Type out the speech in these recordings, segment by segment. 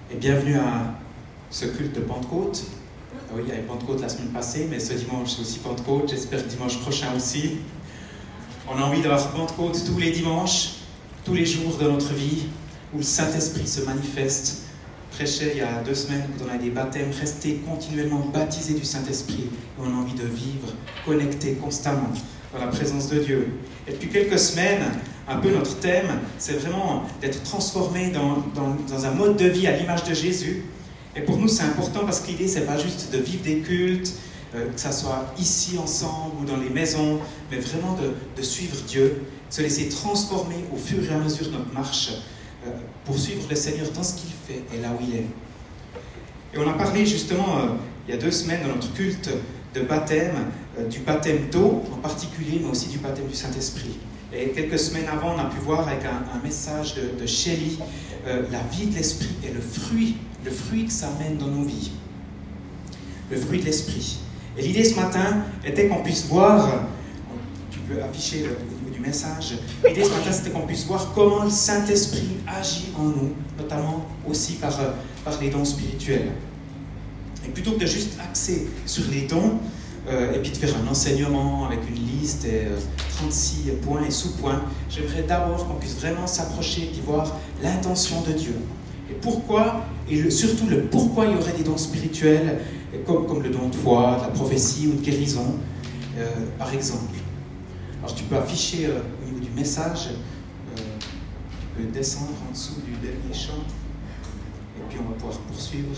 Et bienvenue à ce culte de Pentecôte. Ah oui, il y avait Pentecôte la semaine passée, mais ce dimanche c'est aussi Pentecôte, j'espère dimanche prochain aussi. On a envie d'avoir Pentecôte tous les dimanches, tous les jours de notre vie, où le Saint-Esprit se manifeste. Prêchais il y a 2 semaines, quand on a des baptêmes, rester continuellement baptisé du Saint-Esprit. Et on a envie de vivre, connecté constamment dans la présence de Dieu. Et depuis quelques semaines, un peu notre thème, c'est vraiment d'être transformé dans un mode de vie à l'image de Jésus. Et pour nous, c'est important parce que l'idée, c'est pas juste de vivre des cultes, que ça soit ici ensemble ou dans les maisons, mais vraiment de suivre Dieu, de se laisser transformer au fur et à mesure de notre marche, pour suivre le Seigneur dans ce qu'il fait et là où il est. Et on a parlé justement, il y a 2 semaines, dans notre culte de baptême, du baptême d'eau en particulier, mais aussi du baptême du Saint-Esprit. Et quelques semaines avant, on a pu voir avec un message de Shelley, la vie de l'Esprit et le fruit que ça amène dans nos vies. Le fruit de l'Esprit. Et l'idée ce matin était qu'on puisse voir, tu peux afficher au niveau du message, l'idée ce matin c'était qu'on puisse voir comment le Saint-Esprit agit en nous, notamment aussi par les dons spirituels. Et plutôt que de juste axer sur les dons, et puis de faire un enseignement avec une liste et 36 points et sous-points, j'aimerais d'abord qu'on puisse vraiment s'approcher et voir l'intention de Dieu. Et pourquoi, et surtout le pourquoi il y aurait des dons spirituels, comme le don de foi, de la prophétie ou de guérison, par exemple. Alors tu peux afficher au niveau du message, tu peux descendre en dessous du dernier champ, et puis on va pouvoir poursuivre.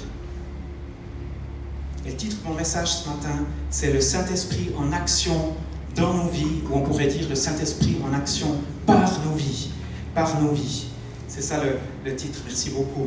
Et le titre de mon message ce matin, c'est le Saint-Esprit en action dans nos vies, ou on pourrait dire le Saint-Esprit en action par nos vies. Par nos vies. C'est ça le titre, merci beaucoup.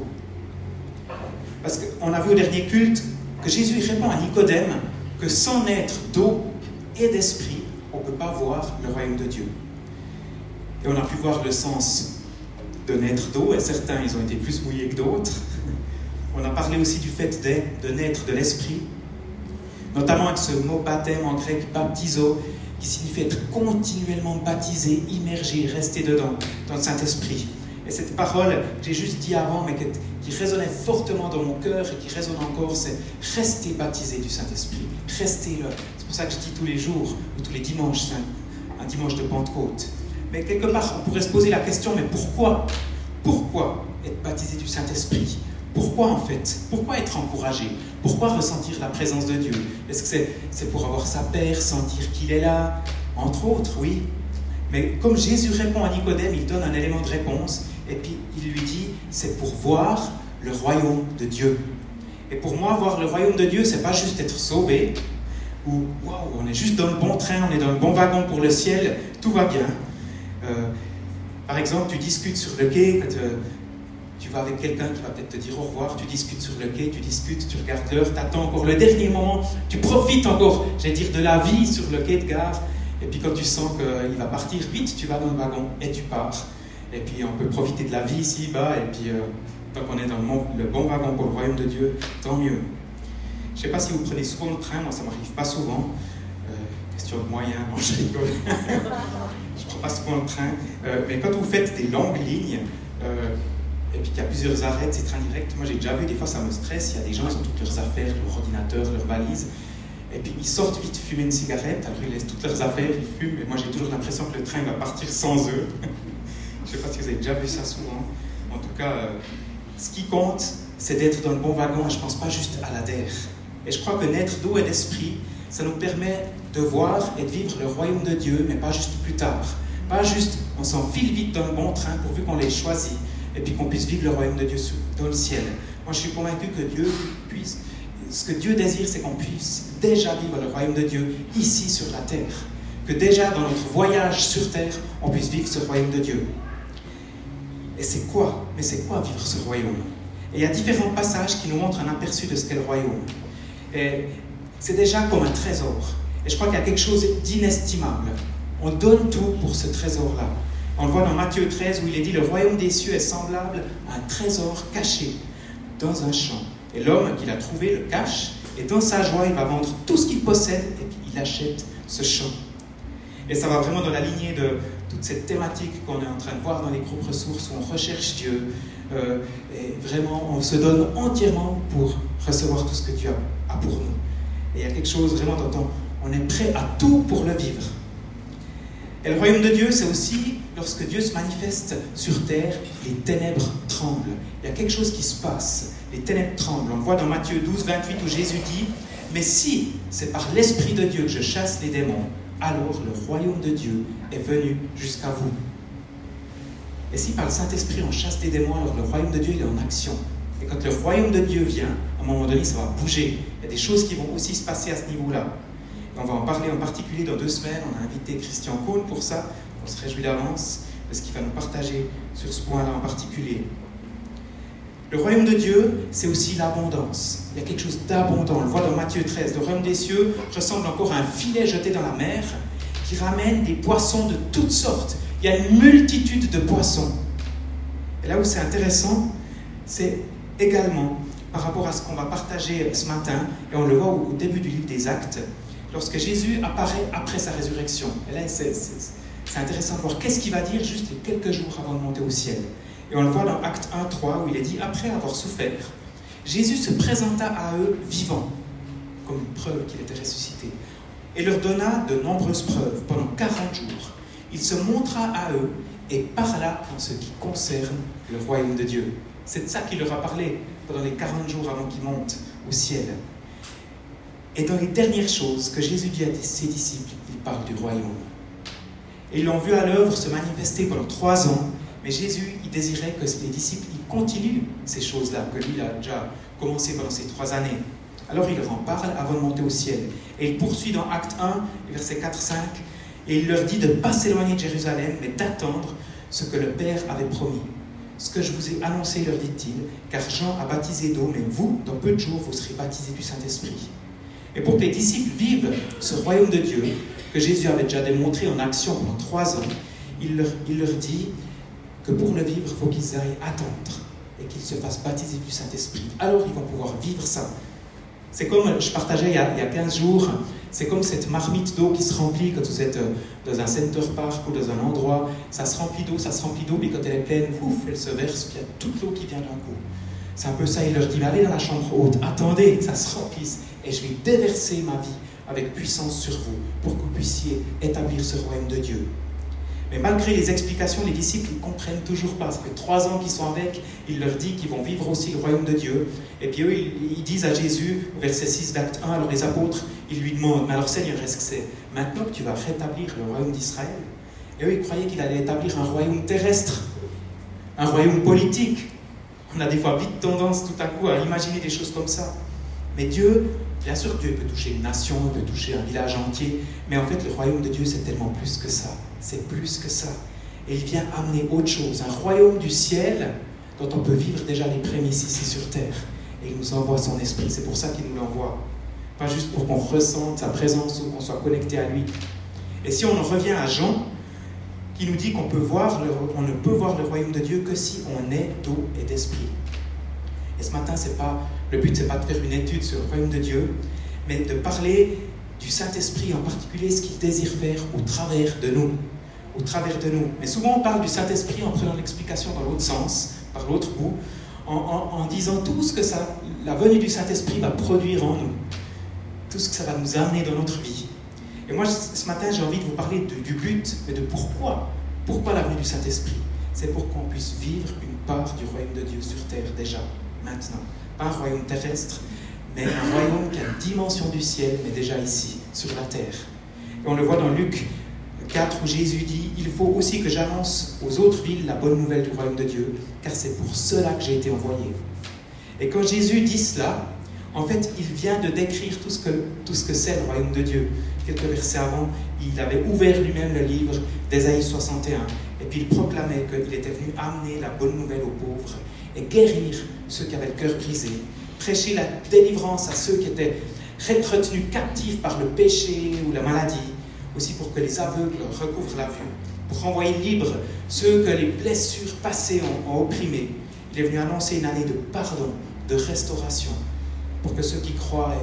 Parce qu'on a vu au dernier culte que Jésus répond à Nicodème que sans naître d'eau et d'esprit, on ne peut pas voir le royaume de Dieu. Et on a pu voir le sens de naître d'eau, et certains ils ont été plus mouillés que d'autres. On a parlé aussi du fait de naître de l'esprit, notamment avec ce mot baptême en grec baptizo, qui signifie être continuellement baptisé, immergé, rester dedans, dans le Saint-Esprit. Et cette parole que j'ai juste dit avant, mais qui résonnait fortement dans mon cœur et qui résonne encore, c'est rester baptisé du Saint-Esprit. Restez-le. C'est pour ça que je dis tous les jours, ou tous les dimanches, c'est un dimanche de Pentecôte. Mais quelque part, on pourrait se poser la question, mais pourquoi? Pourquoi être baptisé du Saint-Esprit? Pourquoi en fait? Pourquoi être encouragé? Pourquoi ressentir la présence de Dieu? Est-ce que c'est pour avoir sa paix, sentir qu'il est là? Entre autres, oui. Mais comme Jésus répond à Nicodème, il donne un élément de réponse, et puis il lui dit, c'est pour voir le royaume de Dieu. Et pour moi, voir le royaume de Dieu, c'est pas juste être sauvé, ou waouh, on est juste dans le bon train, on est dans le bon wagon pour le ciel, tout va bien. Par exemple, tu discutes sur le quai, tu vas avec quelqu'un qui va peut-être te dire au revoir, tu discutes sur le quai, tu discutes, tu regardes l'heure, tu attends encore le dernier moment, tu profites encore, j'allais dire, de la vie sur le quai de gare, et puis quand tu sens qu'il va partir vite, tu vas dans le wagon et tu pars. Et puis on peut profiter de la vie ici-bas, et puis tant qu'on est dans le bon wagon pour le royaume de Dieu, tant mieux. Je ne sais pas si vous prenez souvent le train, moi ça ne m'arrive pas souvent. Question de moyens, non je rigole. Je ne prends pas souvent le train. Mais quand vous faites des longues lignes, et puis qu'il y a plusieurs arrêts de ces trains directs, moi j'ai déjà vu, des fois ça me stresse, il y a des gens qui ont toutes leurs affaires, leur ordinateur, leurs valises, et puis ils sortent vite fumer une cigarette, alors ils laissent toutes leurs affaires, ils fument, et moi j'ai toujours l'impression que le train va partir sans eux. Je ne sais pas si vous avez déjà vu ça souvent. En tout cas, ce qui compte, c'est d'être dans le bon wagon, et je ne pense pas juste à l'adhère. Et je crois que naître d'eau et d'esprit, ça nous permet de voir et de vivre le royaume de Dieu, mais pas juste plus tard. Pas juste, on s'enfile vite dans le bon train pourvu qu'on l'ait choisi, et puis qu'on puisse vivre le royaume de Dieu dans le ciel. Moi, je suis convaincu que Dieu puisse... Ce que Dieu désire, c'est qu'on puisse déjà vivre le royaume de Dieu ici sur la terre. Que déjà, dans notre voyage sur terre, on puisse vivre ce royaume de Dieu. Et c'est quoi? Mais c'est quoi vivre ce royaume? Et il y a différents passages qui nous montrent un aperçu de ce qu'est le royaume. Et c'est déjà comme un trésor. Et je crois qu'il y a quelque chose d'inestimable. On donne tout pour ce trésor-là. On le voit dans Matthieu 13 où il est dit « Le royaume des cieux est semblable à un trésor caché dans un champ. Et l'homme qui l'a trouvé le cache, et dans sa joie, il va vendre tout ce qu'il possède et puis il achète ce champ. » Et ça va vraiment dans la lignée de toute cette thématique qu'on est en train de voir dans les groupes ressources où on recherche Dieu, et vraiment, on se donne entièrement pour recevoir tout ce que Dieu a pour nous. Et il y a quelque chose vraiment dont on est prêt à tout pour le vivre. Et le royaume de Dieu, c'est aussi lorsque Dieu se manifeste sur terre, les ténèbres tremblent. Il y a quelque chose qui se passe, les ténèbres tremblent. On le voit dans Matthieu 12, 28 où Jésus dit « Mais si c'est par l'Esprit de Dieu que je chasse les démons, alors le royaume de Dieu est venu jusqu'à vous. » Et si par le Saint-Esprit on chasse les démons, alors le royaume de Dieu il est en action. Et quand le royaume de Dieu vient, à un moment donné, ça va bouger. Il y a des choses qui vont aussi se passer à ce niveau-là. Et on va en parler en particulier dans 2 semaines. On a invité Christian Cohn pour ça. On se réjouit d'avance de ce qu'il va nous partager sur ce point-là en particulier. Le royaume de Dieu, c'est aussi l'abondance. Il y a quelque chose d'abondant. On le voit dans Matthieu 13. Le royaume des cieux ressemble encore à un filet jeté dans la mer qui ramène des poissons de toutes sortes. Il y a une multitude de poissons. Et là où c'est intéressant, c'est également par rapport à ce qu'on va partager ce matin, et on le voit au début du livre des Actes, lorsque Jésus apparaît après sa résurrection. Et là, c'est intéressant de voir qu'est-ce qu'il va dire juste les quelques jours avant de monter au ciel. Et on le voit dans Acte 1, 3, où il est dit « Après avoir souffert, Jésus se présenta à eux vivant, comme une preuve qu'il était ressuscité, et leur donna de nombreuses preuves pendant 40 jours. Il se montra à eux et parla en ce qui concerne le royaume de Dieu. » C'est de ça qu'il leur a parlé pendant les 40 jours avant qu'il monte au ciel. Et dans les dernières choses que Jésus dit à ses disciples, il parle du royaume. Et ils l'ont vu à l'œuvre se manifester pendant 3 ans, mais Jésus, il désirait que les disciples ils continuent ces choses-là, que lui, il a déjà commencé pendant ces 3 années. Alors il leur en parle avant de monter au ciel. Et il poursuit dans Acte 1, versets 4-5, et il leur dit de ne pas s'éloigner de Jérusalem, mais d'attendre ce que le Père avait promis. Ce que je vous ai annoncé, leur dit-il, car Jean a baptisé d'eau, mais vous, dans peu de jours, vous serez baptisés du Saint-Esprit. Et pour que les disciples vivent ce royaume de Dieu, que Jésus avait déjà démontré en action pendant 3 ans, il leur dit que pour le vivre, il faut qu'ils aillent attendre et qu'ils se fassent baptiser du Saint-Esprit. Alors ils vont pouvoir vivre ça. C'est comme, je partageais il y a 15 jours, c'est comme cette marmite d'eau qui se remplit quand vous êtes dans un center park ou dans un endroit, ça se remplit d'eau, puis quand elle est pleine, ouf, elle se verse, puis il y a toute l'eau qui vient d'un coup. C'est un peu ça, il leur dit, mais allez dans la chambre haute, attendez que ça se remplisse, et je vais déverser ma vie avec puissance sur vous, pour que vous puissiez établir ce royaume de Dieu. Mais malgré les explications, les disciples ne comprennent toujours pas. Ça fait 3 ans qu'ils sont avec, il leur dit qu'ils vont vivre aussi le royaume de Dieu. Et puis eux, ils disent à Jésus, au verset 6 d'Acte 1, alors les apôtres, ils lui demandent, mais alors Seigneur, est-ce que c'est maintenant que tu vas rétablir le royaume d'Israël? Et eux, ils croyaient qu'il allait établir un royaume terrestre, un royaume politique. On a des fois vite tendance tout à coup à imaginer des choses comme ça. Mais Dieu, bien sûr, Dieu peut toucher une nation, il peut toucher un village entier, mais en fait, le royaume de Dieu, c'est tellement plus que ça. C'est plus que ça. Et il vient amener autre chose, un royaume du ciel dont on peut vivre déjà les prémices ici sur terre. Et il nous envoie son esprit, c'est pour ça qu'il nous l'envoie. Pas juste pour qu'on ressente sa présence ou qu'on soit connecté à lui. Et si on en revient à Jean, qui nous dit qu'on ne peut voir le royaume de Dieu que si on est d'eau et d'esprit. Et ce matin, le but, ce n'est pas de faire une étude sur le royaume de Dieu, mais de parler du Saint-Esprit, en particulier ce qu'il désire faire au travers de nous. Au travers de nous. Mais souvent, on parle du Saint-Esprit en prenant l'explication dans l'autre sens, par l'autre bout, en disant tout ce que la venue du Saint-Esprit va produire en nous. Tout ce que ça va nous amener dans notre vie. Et moi, ce matin, j'ai envie de vous parler du but, mais de pourquoi. Pourquoi la venue du Saint-Esprit? C'est pour qu'on puisse vivre une part du royaume de Dieu sur terre, déjà, maintenant. Pas un royaume terrestre, mais un royaume qui a une dimension du ciel, mais déjà ici, sur la terre. Et on le voit dans Luc 4, où Jésus dit « Il faut aussi que j'annonce aux autres villes la bonne nouvelle du royaume de Dieu, car c'est pour cela que j'ai été envoyé. » Et quand Jésus dit cela, en fait, il vient de décrire tout ce que c'est le royaume de Dieu. Quelques versets avant, il avait ouvert lui-même le livre d'Ésaïe 61, et puis il proclamait qu'il était venu amener la bonne nouvelle aux pauvres et guérir ceux qui avaient le cœur brisé, prêcher la délivrance à ceux qui étaient retenus captifs par le péché ou la maladie, aussi pour que les aveugles recouvrent la vue, pour renvoyer libres ceux que les blessures passées ont opprimés. Il est venu annoncer une année de pardon, de restauration, pour que ceux qui croient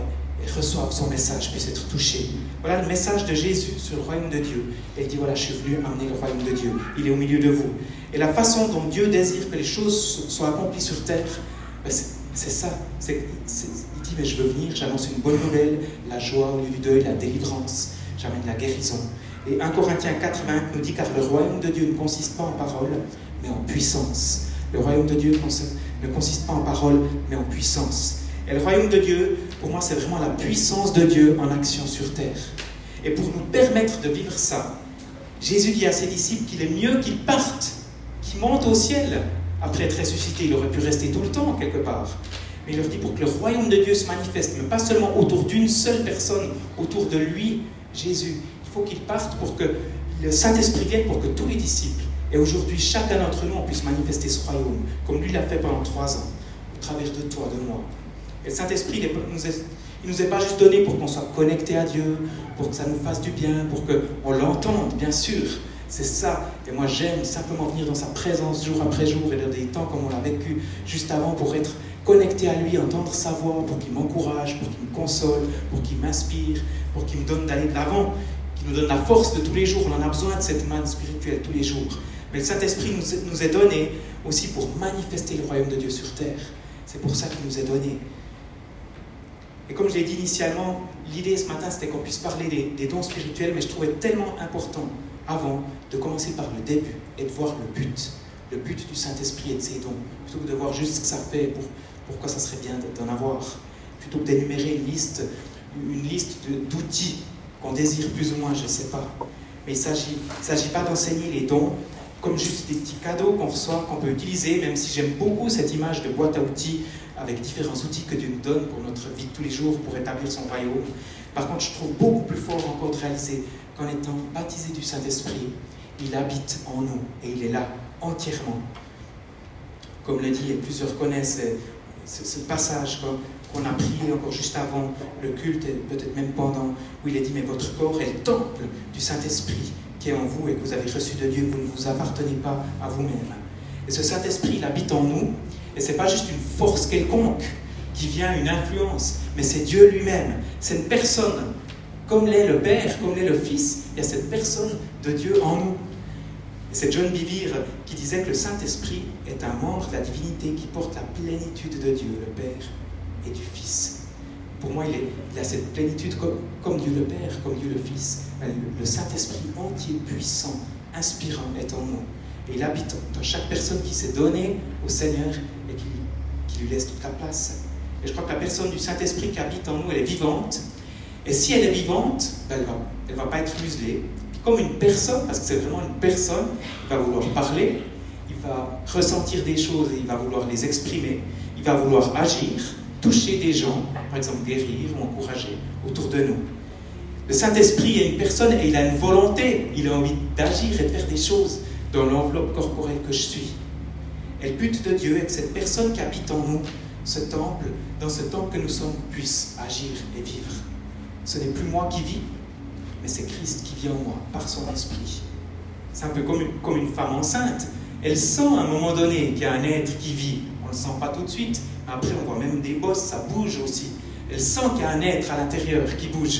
et reçoivent son message, puissent être touchés. Voilà le message de Jésus sur le royaume de Dieu. Et il dit, voilà, je suis venu amener le royaume de Dieu. Il est au milieu de vous. Et la façon dont Dieu désire que les choses soient accomplies sur terre, ben c'est ça. Il dit, mais je veux venir, j'annonce une bonne nouvelle, la joie au lieu du deuil, la délivrance, j'amène la guérison. Et 1 Corinthiens 4,20 nous dit, car le royaume de Dieu ne consiste pas en parole, mais en puissance. Le royaume de Dieu ne consiste pas en parole, mais en puissance. Et le royaume de Dieu, pour moi, c'est vraiment la puissance de Dieu en action sur terre. Et pour nous permettre de vivre ça, Jésus dit à ses disciples qu'il est mieux qu'ils partent, qu'ils montent au ciel. Après être ressuscité, il aurait pu rester tout le temps, quelque part. Mais il leur dit pour que le royaume de Dieu se manifeste, mais pas seulement autour d'une seule personne, autour de lui, Jésus. Il faut qu'il parte pour que le Saint-Esprit vienne, pour que tous les disciples, et aujourd'hui, chacun d'entre nous, on puisse manifester ce royaume, comme lui l'a fait pendant 3 ans, au travers de toi, de moi. Et le Saint-Esprit, il nous est pas juste donné pour qu'on soit connecté à Dieu, pour que ça nous fasse du bien, pour qu'on l'entende, bien sûr. C'est ça. Et moi, j'aime simplement venir dans sa présence jour après jour, et dans des temps comme on l'a vécu juste avant, pour être connecté à lui, entendre sa voix, pour qu'il m'encourage, pour qu'il me console, pour qu'il m'inspire, pour qu'il me donne d'aller de l'avant, qu'il nous donne la force de tous les jours. On en a besoin de cette manne spirituelle tous les jours. Mais le Saint-Esprit nous est donné aussi pour manifester le royaume de Dieu sur terre. C'est pour ça qu'il nous est donné. Et comme je l'ai dit initialement, l'idée ce matin, c'était qu'on puisse parler des dons spirituels, mais je trouvais tellement important, avant, de commencer par le début et de voir le but du Saint-Esprit et de ses dons, plutôt que de voir juste ce que ça fait, pourquoi ça serait bien d'en avoir, plutôt que d'énumérer une liste d'outils qu'on désire plus ou moins, je ne sais pas. Mais il ne s'agit pas d'enseigner les dons comme juste des petits cadeaux qu'on reçoit, qu'on peut utiliser, même si j'aime beaucoup cette image de boîte à outils, avec différents outils que Dieu nous donne pour notre vie de tous les jours, pour établir son royaume. Par contre, je trouve beaucoup plus fort encore de réaliser qu'en étant baptisé du Saint-Esprit, il habite en nous et il est là entièrement. Comme le dit, et plusieurs connaissent ce passage qu'on a prié encore juste avant le culte et peut-être même pendant, où il est dit, mais votre corps est le temple du Saint-Esprit qui est en vous et que vous avez reçu de Dieu, vous ne vous appartenez pas à vous-même. Et ce Saint-Esprit, il habite en nous. Et ce n'est pas juste une force quelconque qui vient, une influence, mais c'est Dieu lui-même. C'est une personne, comme l'est le Père, comme l'est le Fils, il y a cette personne de Dieu en nous. Et c'est John Bevere qui disait que le Saint-Esprit est un membre de la divinité qui porte la plénitude de Dieu, le Père et du Fils. Pour moi, il a cette plénitude comme Dieu le Père, comme Dieu le Fils. Le Saint-Esprit entier, puissant, inspirant est en nous. Et il habite dans chaque personne qui s'est donnée au Seigneur et qui lui laisse toute la place. Et je crois que la personne du Saint-Esprit qui habite en nous, elle est vivante. Et si elle est vivante, elle ne va pas être muselée. Puis comme une personne, parce que c'est vraiment une personne, il va vouloir parler, il va ressentir des choses et il va vouloir les exprimer, il va vouloir agir, toucher des gens, par exemple guérir ou encourager autour de nous. Le Saint-Esprit est une personne et il a une volonté, il a envie d'agir et de faire des choses dans l'enveloppe corporelle que je suis. Et le but de Dieu est que cette personne qui habite en nous, ce temple, dans ce temple que nous sommes, puisse agir et vivre. Ce n'est plus moi qui vis, mais c'est Christ qui vit en moi, par son esprit. C'est un peu comme une femme enceinte. Elle sent à un moment donné qu'il y a un être qui vit. On ne le sent pas tout de suite. Après, on voit même des bosses, ça bouge aussi. Elle sent qu'il y a un être à l'intérieur qui bouge.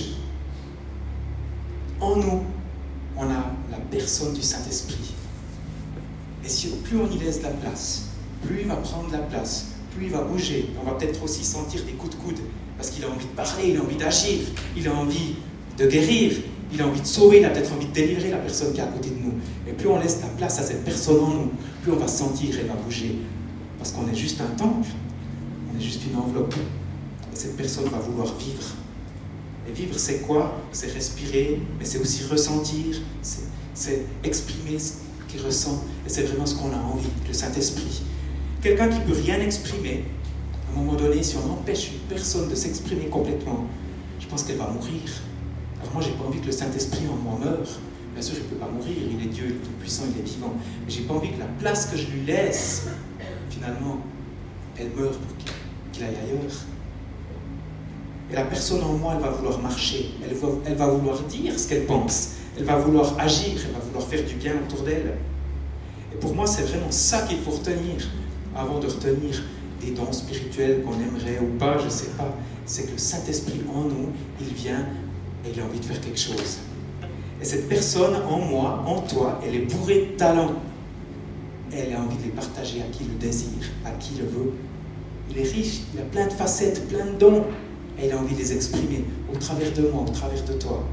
En nous, on a la personne du Saint-Esprit. Et si plus on y laisse de la place, plus il va prendre de la place, plus il va bouger. On va peut-être aussi sentir des coups de coude, parce qu'il a envie de parler, il a envie d'agir, il a envie de guérir, il a envie de sauver, il a peut-être envie de délivrer la personne qui est à côté de nous. Et plus on laisse la place à cette personne en nous, plus on va sentir et va bouger. Parce qu'on est juste un temple, on est juste une enveloppe. Et cette personne va vouloir vivre. Et vivre, c'est quoi? C'est respirer, mais c'est aussi ressentir, c'est exprimer ce qu'il ressent. Et c'est vraiment ce qu'on a envie, le Saint-Esprit. Quelqu'un qui ne peut rien exprimer, à un moment donné, si on empêche une personne de s'exprimer complètement, je pense qu'elle va mourir. Alors moi, je n'ai pas envie que le Saint-Esprit en moi meure. Bien sûr, il ne peut pas mourir, il est Dieu, il est tout-puissant, il est vivant. Mais je n'ai pas envie que la place que je lui laisse, finalement, elle meure pour qu'il aille ailleurs. Et la personne en moi, elle va vouloir marcher, elle va vouloir dire ce qu'elle pense, elle va vouloir agir, elle va vouloir faire du bien autour d'elle. Et pour moi, c'est vraiment ça qu'il faut retenir, avant de retenir des dons spirituels qu'on aimerait ou pas, je ne sais pas. c'est que le Saint-Esprit en nous, il vient et il a envie de faire quelque chose. Et cette personne en moi, en toi, elle est bourrée de talents. Elle a envie de les partager à qui le désire, à qui le veut. Il est riche, il a plein de facettes, plein de dons. Et il a envie de les exprimer au travers de moi, au travers de toi.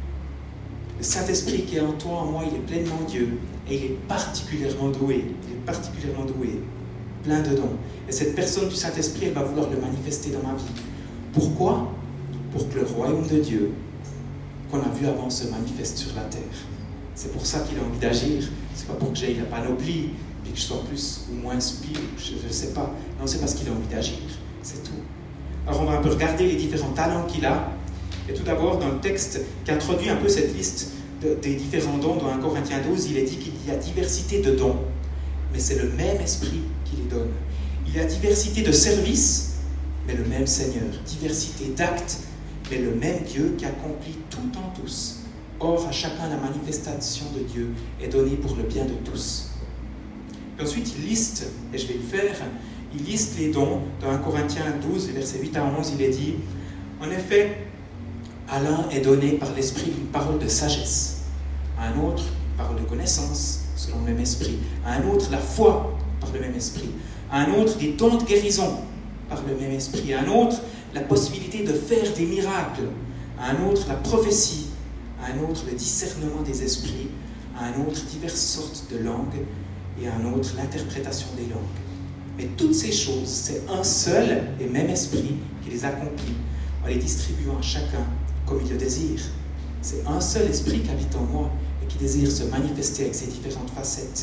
Le Saint-Esprit qui est en toi, en moi, il est pleinement Dieu. Et il est particulièrement doué. Il est particulièrement doué. Plein de dons. Et cette personne du Saint-Esprit, elle va vouloir le manifester dans ma vie. Pourquoi? Pour que le royaume de Dieu, qu'on a vu avant, se manifeste sur la terre. C'est pour ça qu'il a envie d'agir. C'est pas pour que j'aille la panoplie, puis que je sois plus ou moins spire, je ne sais pas. Non, c'est parce qu'il a envie d'agir. C'est tout. Alors on va un peu regarder les différents talents qu'il a. Et tout d'abord, dans le texte qui introduit un peu cette liste des différents dons, dans 1 Corinthiens 12, il est dit qu'il y a diversité de dons. Mais c'est le même esprit qui les donne. Il y a diversité de services, mais le même Seigneur. Diversité d'actes, mais le même Dieu qui accomplit tout en tous. Or, à chacun, la manifestation de Dieu est donnée pour le bien de tous. Et ensuite, il liste, et je vais le faire, il liste les dons. Dans 1 Corinthiens 12, versets 8 à 11, il est dit « En effet, à l'un est donné par l'Esprit une parole de sagesse, à un autre, une parole de connaissance, selon le même esprit, à un autre, la foi, par le même esprit, à un autre, des dons de guérison, par le même esprit, à un autre, la possibilité de faire des miracles, à un autre, la prophétie, à un autre, le discernement des esprits, à un autre, diverses sortes de langues, et à un autre, l'interprétation des langues. Mais toutes ces choses, c'est un seul et même esprit qui les accomplit, en les distribuant à chacun comme il le désire. C'est un seul esprit qui habite en moi et qui désire se manifester avec ses différentes facettes.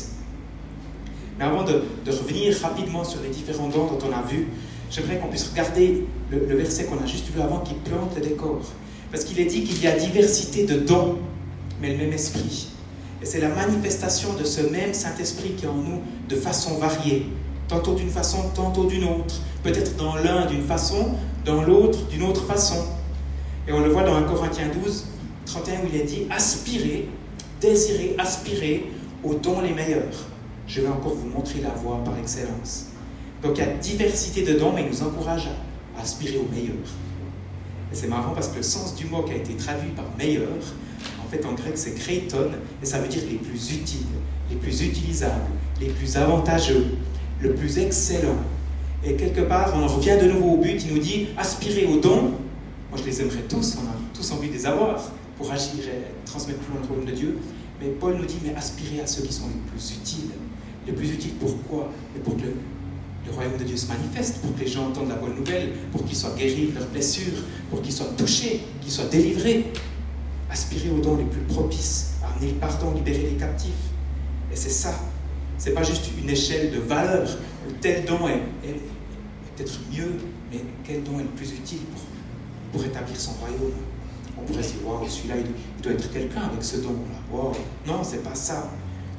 Mais avant de revenir rapidement sur les différents dons dont on a vu, j'aimerais qu'on puisse regarder le verset qu'on a juste vu avant qui plante le décor. Parce qu'il est dit qu'il y a diversité de dons, mais le même esprit. Et c'est la manifestation de ce même Saint-Esprit qui est en nous de façon variée. Tantôt d'une façon, tantôt d'une autre. Peut-être dans l'un d'une façon, dans l'autre d'une autre façon. Et on le voit dans 1 Corinthiens 12, 31 où il est dit « Aspirez, désirez, aspirez aux dons les meilleurs. » Je vais encore vous montrer la voie par excellence. Donc il y a diversité de dons, mais il nous encourage à aspirer au meilleur. Et c'est marrant parce que le sens du mot qui a été traduit par meilleur, en fait en grec c'est kreiton, et ça veut dire les plus utiles, les plus utilisables, les plus avantageux, le plus excellent. Et quelque part, on en revient de nouveau au but, il nous dit aspirer aux dons. Moi je les aimerais tous, on a tous envie de les avoir pour agir et transmettre plus loin le royaume de Dieu. Mais Paul nous dit, mais aspirez à ceux qui sont les plus utiles. Les plus utiles pourquoi? Et pour que le royaume de Dieu se manifeste, pour que les gens entendent la bonne nouvelle, pour qu'ils soient guéris de leurs blessures, pour qu'ils soient touchés, qu'ils soient délivrés. Aspirez aux dons les plus propices, à amener le pardon, libérer les captifs. Et c'est ça. C'est pas juste une échelle de valeur où tel don est peut-être mieux, mais quel don est le plus utile pour établir son royaume. On pourrait se dire, waouh, celui-là, il doit être quelqu'un avec ce don-là. Waouh. Non, c'est pas ça.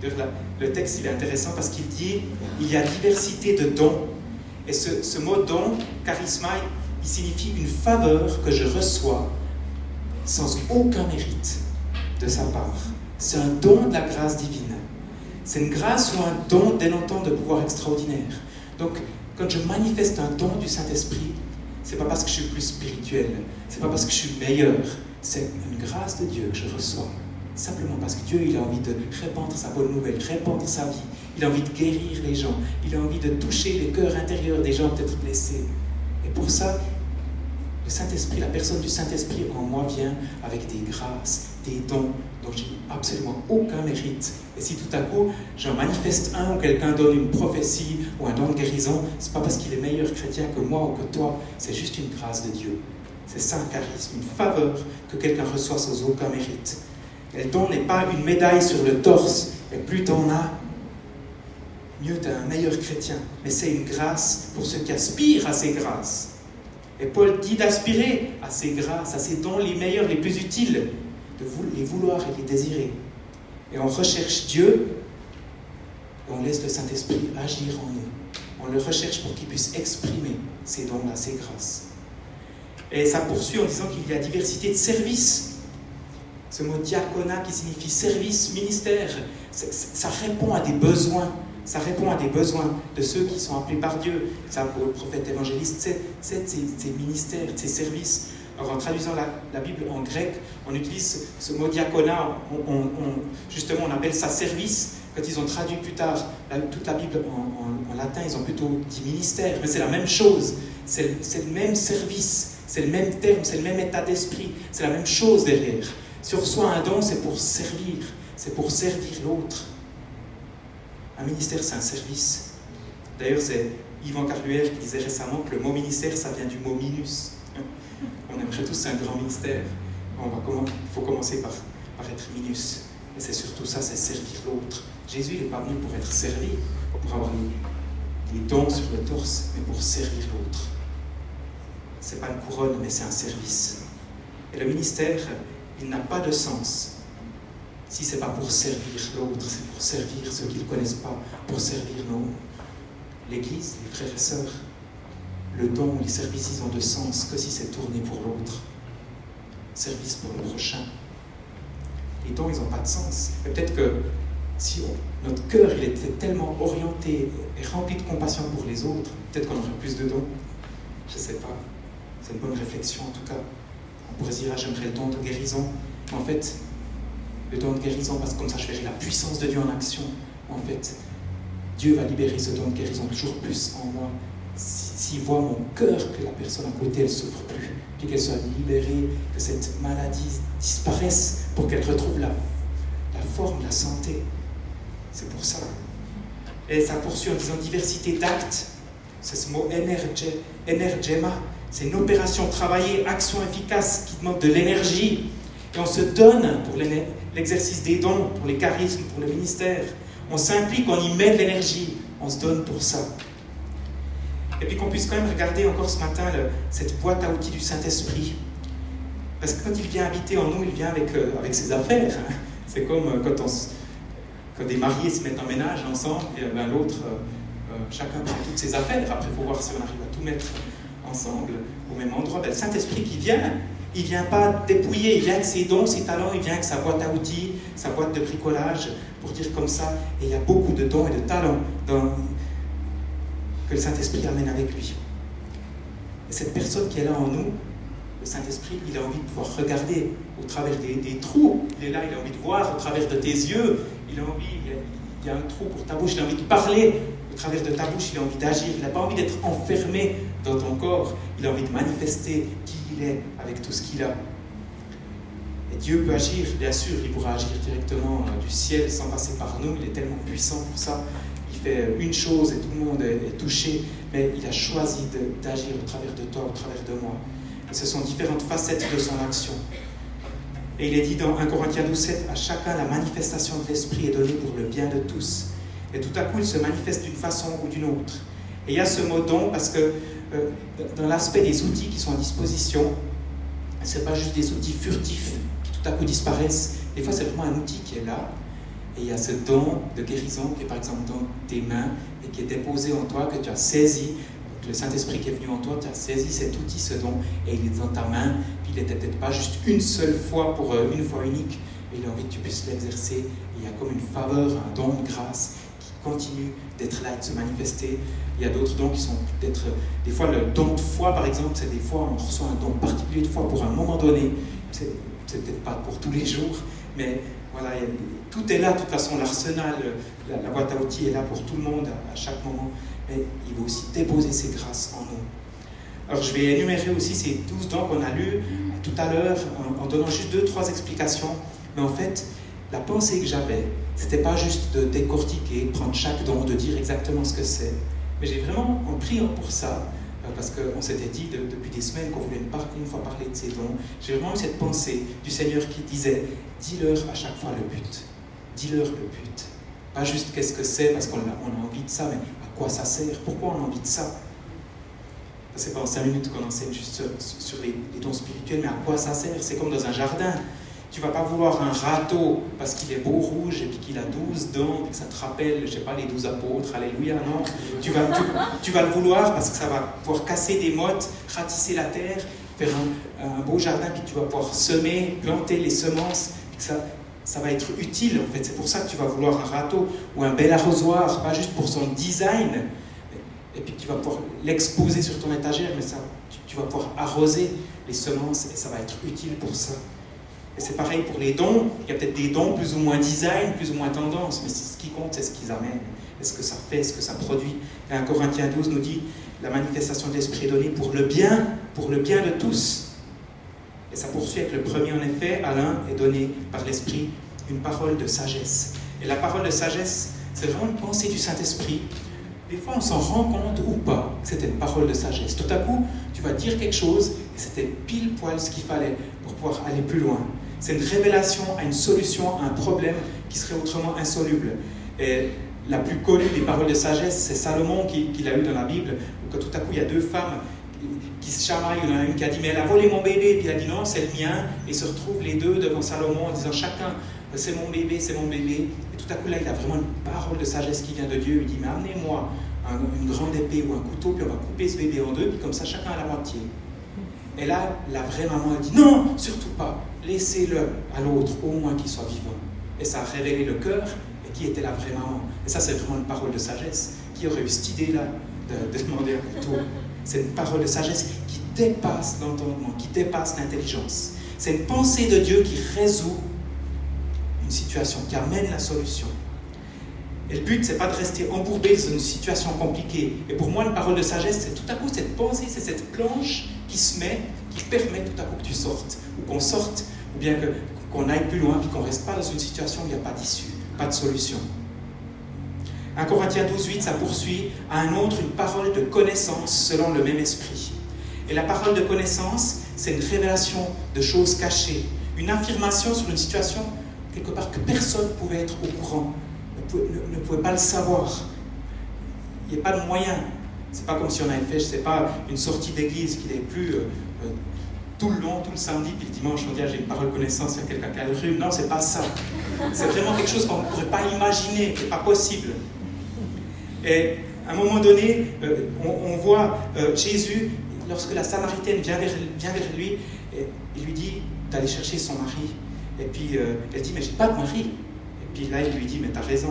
Le texte, il est intéressant parce qu'il dit, il y a diversité de dons. Et ce mot don, charisma, il signifie une faveur que je reçois sans aucun mérite de sa part. C'est un don de la grâce divine. C'est une grâce ou un don dénotant de pouvoir extraordinaire. Donc, quand je manifeste un don du Saint-Esprit, c'est pas parce que je suis plus spirituel, c'est pas parce que je suis meilleur, c'est une grâce de Dieu que je reçois. Simplement parce que Dieu, il a envie de répandre sa bonne nouvelle, répandre sa vie. Il a envie de guérir les gens. Il a envie de toucher les cœurs intérieurs des gens peut-être blessés. Et pour ça, le Saint-Esprit, la personne du Saint-Esprit en moi vient avec des grâces, des dons dont je n'ai absolument aucun mérite. Et si tout à coup, j'en manifeste un ou quelqu'un donne une prophétie ou un don de guérison, c'est pas parce qu'il est meilleur chrétien que moi ou que toi, c'est juste une grâce de Dieu. C'est ça un charisme, une faveur que quelqu'un reçoit sans aucun mérite. Et le don n'est pas une médaille sur le torse, et plus t'en as, mieux t'es un meilleur chrétien. Mais c'est une grâce pour ceux qui aspirent à ces grâces. Et Paul dit d'aspirer à ces grâces, à ces dons les meilleurs, les plus utiles, de les vouloir et les désirer. Et on recherche Dieu, et on laisse le Saint-Esprit agir en nous. On le recherche pour qu'il puisse exprimer ces dons-là, ces grâces. Et ça poursuit en disant qu'il y a diversité de services. Ce mot diaconat qui signifie service, ministère, ça répond à des besoins. ça répond à des besoins de ceux qui sont appelés par Dieu. Ça, pour le prophète évangéliste, c'est ces ministères, ces services. Alors, en traduisant la Bible en grec, on utilise ce mot diaconat, justement on appelle ça service. Quand ils ont traduit plus tard toute la Bible en latin, ils ont plutôt dit ministère, mais c'est la même chose, c'est le même service, c'est le même terme, c'est le même état d'esprit, c'est la même chose derrière. Si on reçoit un don, c'est pour servir l'autre. Un ministère, c'est un service. D'ailleurs, c'est Yvan Carluère qui disait récemment que le mot ministère, ça vient du mot minus. On aimerait tous un grand ministère. Il faut commencer par être minus. Et c'est surtout ça, c'est servir l'autre. Jésus, il n'est pas venu pour être servi, pour avoir les dons sur le torse, mais pour servir l'autre. Ce n'est pas une couronne, mais c'est un service. Et le ministère, il n'a pas de sens si ce n'est pas pour servir l'autre, c'est pour servir ceux qui ne le connaissent pas, pour servir l'Église, les frères et sœurs. Le don, les services, ils ont de sens que si c'est tourné pour l'autre. Service pour le prochain. Les dons, ils n'ont pas de sens. Et peut-être que si notre cœur il était tellement orienté et rempli de compassion pour les autres, peut-être qu'on aurait plus de dons. Je ne sais pas. C'est une bonne réflexion en tout cas. On pourrait se dire, j'aimerais le don de guérison. En fait, le don de guérison, parce que comme ça je verrai la puissance de Dieu en action. En fait, Dieu va libérer ce don de guérison toujours plus en moi. S'il voit mon cœur que la personne à côté, elle ne souffre plus, puis qu'elle soit libérée, que cette maladie disparaisse pour qu'elle retrouve la forme, la santé. C'est pour ça. Et ça poursuit en disant diversité d'actes. C'est ce mot energema. C'est une opération travaillée, action efficace qui demande de l'énergie. Et on se donne pour l'exercice des dons, pour les charismes, pour le ministère. On s'implique, on y met de l'énergie. On se donne pour ça. Et puis qu'on puisse quand même regarder encore ce matin cette boîte à outils du Saint-Esprit. Parce que quand il vient habiter en nous, il vient avec ses affaires. Hein. C'est comme quand des mariés se mettent en ménage ensemble, et l'autre, chacun prend toutes ses affaires. Après, il faut voir si on arrive à tout mettre ensemble au même endroit. Le Saint-Esprit qui vient, il ne vient pas dépouiller, il vient avec ses dons, ses talents, il vient avec sa boîte à outils, sa boîte de bricolage, pour dire comme ça. Et il y a beaucoup de dons et de talents que le Saint-Esprit amène avec lui. Et cette personne qui est là en nous, le Saint-Esprit, il a envie de pouvoir regarder au travers des trous. Il est là, il a envie de voir au travers de tes yeux. Il y a un trou pour ta bouche, il a envie de parler au travers de ta bouche, il a envie d'agir. Il n'a pas envie d'être enfermé dans ton corps. Il a envie de manifester qui il est avec tout ce qu'il a. Et Dieu peut agir, bien sûr, il pourra agir directement du ciel sans passer par nous. Il est tellement puissant pour ça. Il fait une chose et tout le monde est touché, mais il a choisi d'agir au travers de toi, au travers de moi. Et ce sont différentes facettes de son action. Et il est dit dans 1 Corinthiens 12:7, à chacun la manifestation de l'Esprit est donnée pour le bien de tous. Et tout à coup, il se manifeste d'une façon ou d'une autre. Et il y a ce mot don parce que dans l'aspect des outils qui sont à disposition, ce n'est pas juste des outils furtifs qui tout à coup disparaissent. Des fois, c'est vraiment un outil qui est là. Et il y a ce don de guérison qui est par exemple dans tes mains et qui est déposé en toi, que tu as saisi. Le Saint-Esprit qui est venu en toi, tu as saisi cet outil, ce don, et il est dans ta main. Puis il n'était peut-être pas juste une seule fois pour une fois unique, mais il a envie que tu puisses l'exercer. Et il y a comme une faveur, un don de grâce qui continue d'être là et de se manifester. Il y a d'autres dons qui sont peut-être... Des fois, le don de foi, par exemple, c'est des fois, on reçoit un don particulier de foi pour un moment donné. C'est peut-être pas pour tous les jours, mais voilà, tout est là. De toute façon, l'arsenal, la boîte à outils est là pour tout le monde à chaque moment. Mais il veut aussi déposer ses grâces en nous. Alors je vais énumérer aussi ces 12 dons qu'on a lus tout à l'heure en donnant juste 2-3 explications. Mais en fait, la pensée que j'avais, c'était pas juste de décortiquer, de prendre chaque don, de dire exactement ce que c'est. Mais j'ai vraiment, en priant pour ça, parce qu'on s'était dit depuis des semaines qu'on voulait une fois parler de ces dons, j'ai vraiment eu cette pensée du Seigneur qui disait, dis-leur à chaque fois le but. Dis-leur le but. Pas juste qu'est-ce que c'est parce qu'on a envie de ça, mais à quoi ça sert, pourquoi on a envie de ça. C'est pas en 5 minutes qu'on enseigne juste sur les dons spirituels, mais à quoi ça sert. C'est comme dans un jardin. Tu vas pas vouloir un râteau parce qu'il est beau rouge et puis qu'il a 12 dents et que ça te rappelle, je sais pas, les 12 apôtres, alléluia, non. Tu vas le vouloir parce que ça va pouvoir casser des mottes, ratisser la terre, faire un beau jardin, puis tu vas pouvoir semer, planter les semences, puis que ça va être utile en fait. C'est pour ça que tu vas vouloir un râteau ou un bel arrosoir, pas juste pour son design, et puis tu vas pouvoir l'exposer sur ton étagère, mais ça, tu vas pouvoir arroser les semences et ça va être utile pour ça. Et c'est pareil pour les dons. Il y a peut-être des dons plus ou moins design, plus ou moins tendance, mais ce qui compte, c'est ce qu'ils amènent. Est-ce que ça fait, est-ce que ça produit. Et 1 Corinthiens 12 nous dit, la manifestation de l'Esprit est donnée pour le bien de tous. Et ça poursuit avec le premier, en effet, à l'un est donné par l'Esprit une parole de sagesse. Et la parole de sagesse, c'est vraiment une pensée du Saint-Esprit. Des fois, on s'en rend compte ou pas que c'était une parole de sagesse. Tout à coup, tu vas dire quelque chose et c'était pile poil ce qu'il fallait pour pouvoir aller plus loin. C'est une révélation à une solution, à un problème qui serait autrement insoluble. Et la plus connue des paroles de sagesse, c'est Salomon qui l'a eu dans la Bible, où tout à coup, il y a deux femmes qui se chamaillent. Il y en a une qui a dit « mais elle a volé mon bébé », puis il a dit « non, c'est le mien », et se retrouvent les deux devant Salomon en disant chacun « c'est mon bébé, c'est mon bébé ». Et tout à coup, là, il a vraiment une parole de sagesse qui vient de Dieu. Il dit « mais amenez-moi une grande épée ou un couteau, puis on va couper ce bébé en deux, puis comme ça, chacun à la moitié ». Et là, la vraie maman, elle dit « non, surtout pas, laissez-le à l'autre, au moins qu'il soit vivant ». Et ça a révélé le cœur, et qui était la vraie maman. Et ça, c'est vraiment une parole de sagesse. Qui aurait eu cette idée-là de demander un couteau? C'est une parole de sagesse qui dépasse l'entendement, qui dépasse l'intelligence. C'est une pensée de Dieu qui résout une situation, qui amène la solution. Et le but, c'est pas de rester embourbé dans une situation compliquée. Et pour moi, une parole de sagesse, c'est tout à coup cette pensée, c'est cette planche qui se met, qui permet tout à coup que tu sortes, ou qu'on sorte, ou bien qu'on aille plus loin, puis qu'on ne reste pas dans une situation où il n'y a pas d'issue, pas de solution. 1 Corinthiens 12, 8, ça poursuit à un autre une parole de connaissance selon le même esprit. Et la parole de connaissance, c'est une révélation de choses cachées, une affirmation sur une situation quelque part que personne ne pouvait être au courant, ne pouvait pas le savoir. Il n'y a pas de moyen. C'est pas comme si on avait fait, je ne sais pas, une sortie d'église qui n'est plus tout le long, tout le samedi, puis le dimanche on dit j'ai une parole de connaissance, il y a quelqu'un qui a le rhume. Non, c'est pas ça. C'est vraiment quelque chose qu'on ne pourrait pas imaginer, qui n'est pas possible. Et à un moment donné, on voit Jésus, lorsque la Samaritaine vient vers lui, et il lui dit d'aller chercher son mari. Et puis elle dit mais j'ai pas de mari. Et puis là il lui dit mais tu as raison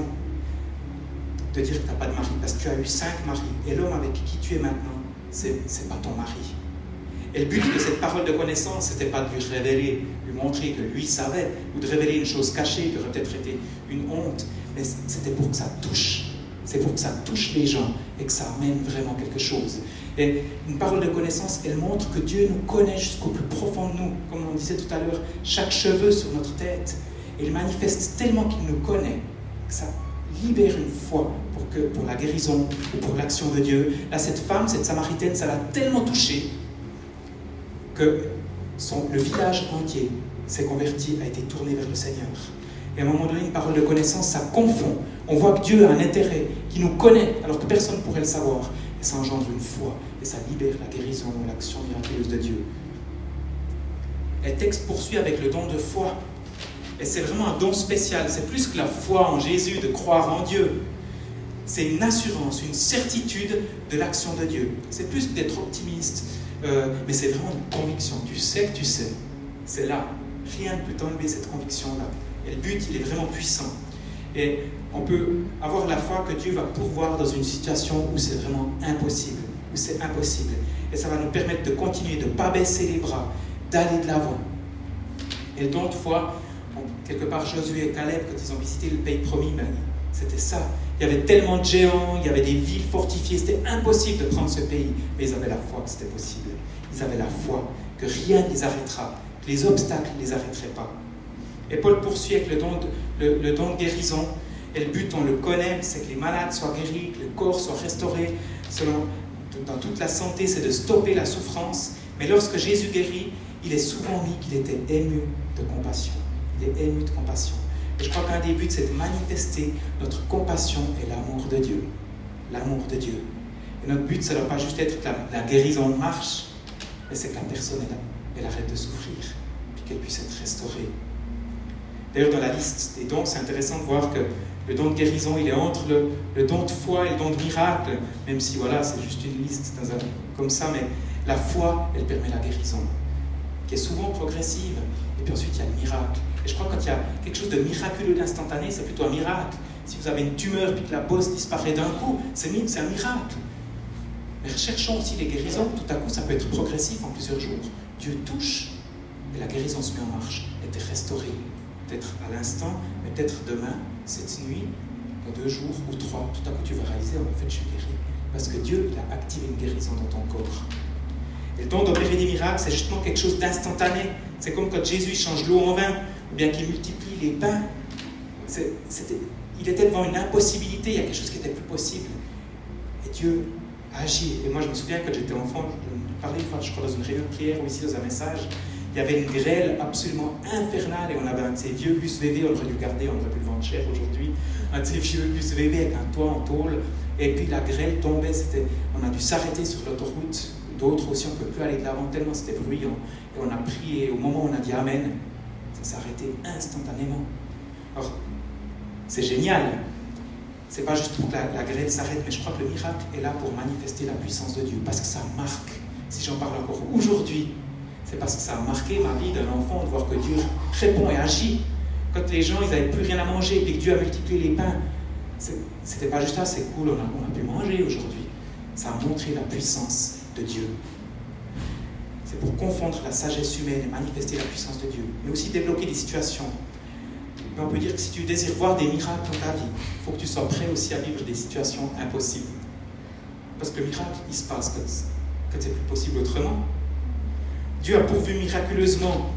de dire que tu n'as pas de mari, parce que tu as eu 5 maris, et l'homme avec qui tu es maintenant, c'est pas ton mari. Et le but de cette parole de connaissance, c'était pas de lui révéler, lui montrer que lui savait, ou de révéler une chose cachée qui aurait peut-être été une honte, mais c'était pour que ça touche. C'est pour que ça touche les gens et que ça amène vraiment quelque chose. Et une parole de connaissance, elle montre que Dieu nous connaît jusqu'au plus profond de nous. Comme on disait tout à l'heure, chaque cheveu sur notre tête. Et il manifeste tellement qu'il nous connaît que ça libère une foi pour la guérison ou pour l'action de Dieu. Là, cette femme, cette Samaritaine, ça l'a tellement touchée que le village entier s'est converti, a été tourné vers le Seigneur. Et à un moment donné, une parole de connaissance, ça confond. On voit que Dieu a un intérêt, qui nous connaît, alors que personne ne pourrait le savoir. Et ça engendre une foi, et ça libère la guérison, l'action miraculeuse de Dieu. Et le texte poursuit avec le don de foi. Et c'est vraiment un don spécial. C'est plus que la foi en Jésus, de croire en Dieu. C'est une assurance, une certitude de l'action de Dieu. C'est plus que d'être optimiste, mais c'est vraiment une conviction. Tu sais que tu sais. C'est là. Rien ne peut t'enlever cette conviction-là. Et le but, il est vraiment puissant. Et on peut avoir la foi que Dieu va pourvoir dans une situation où c'est vraiment impossible, où c'est impossible. Et ça va nous permettre de continuer, de ne pas baisser les bras, d'aller de l'avant. Et le don de foi, quelque part Josué et Caleb, quand ils ont visité le pays promis, ben, c'était ça. Il y avait tellement de géants, il y avait des villes fortifiées, c'était impossible de prendre ce pays. Mais ils avaient la foi que c'était possible. Ils avaient la foi que rien ne les arrêtera, que les obstacles ne les arrêteraient pas. Et Paul poursuit avec le don de guérison. Et le but, on le connaît, c'est que les malades soient guéris, que le corps soit restauré. Dans toute la santé, c'est de stopper la souffrance. Mais lorsque Jésus guérit, il est souvent dit qu'il était ému de compassion. Il est ému de compassion. Et je crois qu'un des buts, c'est de manifester notre compassion et l'amour de Dieu. L'amour de Dieu. Et notre but, ça ne doit pas juste être que la guérison marche, mais c'est que la personne, elle arrête de souffrir, puis qu'elle puisse être restaurée. D'ailleurs, dans la liste des dons, c'est intéressant de voir que le don de guérison, il est entre le don de foi et le don de miracle, même si voilà, c'est juste une liste comme ça, mais la foi, elle permet la guérison. qui est souvent progressive. Et puis ensuite, il y a le miracle. Et je crois que quand il y a quelque chose de miraculeux, d'instantané, c'est plutôt un miracle. Si vous avez une tumeur puis que la bosse disparaît d'un coup, c'est un miracle. Mais recherchons aussi les guérisons. Tout à coup, ça peut être progressif en plusieurs jours. Dieu touche et la guérison se met en marche. Et t'es restauré. Peut-être à l'instant, mais peut-être demain, cette nuit, dans 2 jours ou 3, tout à coup tu vas réaliser, en fait je suis guéri. Parce que Dieu, il a activé une guérison dans ton corps. Et le don d'opérer des miracles, c'est justement quelque chose d'instantané. C'est comme quand Jésus change l'eau en vin, ou bien qu'il multiplie les pains. Il était devant une impossibilité, il y a quelque chose qui était plus possible. Et Dieu agit. Et moi je me souviens quand j'étais enfant, je parlais une fois, je crois, dans une réunion de prière ou ici dans un message, il y avait une grêle absolument infernale et on avait un de ces vieux bus VV, on aurait dû le garder, on aurait pu le vendre cher aujourd'hui, un de ces vieux bus VV avec un toit en tôle, et puis la grêle tombait, on a dû s'arrêter sur l'autoroute, d'autres aussi, on ne peut plus aller de l'avant tellement c'était bruyant, et on a prié, au moment où on a dit Amen, ça s'est arrêté instantanément. Alors, c'est génial, c'est pas juste pour que la grêle s'arrête, mais je crois que le miracle est là pour manifester la puissance de Dieu, parce que ça marque, si j'en parle encore aujourd'hui, c'est parce que ça a marqué ma vie d'un enfant de voir que Dieu répond et agit. Quand les gens ils n'avaient plus rien à manger et que Dieu a multiplié les pains, c'était pas juste c'est cool, on a pu manger aujourd'hui. Ça a montré la puissance de Dieu. C'est pour confondre la sagesse humaine et manifester la puissance de Dieu, mais aussi débloquer des situations. Mais on peut dire que si tu désires voir des miracles dans ta vie, il faut que tu sois prêt aussi à vivre des situations impossibles. Parce que le miracle, il se passe quand c'est plus possible autrement. Dieu a pourvu miraculeusement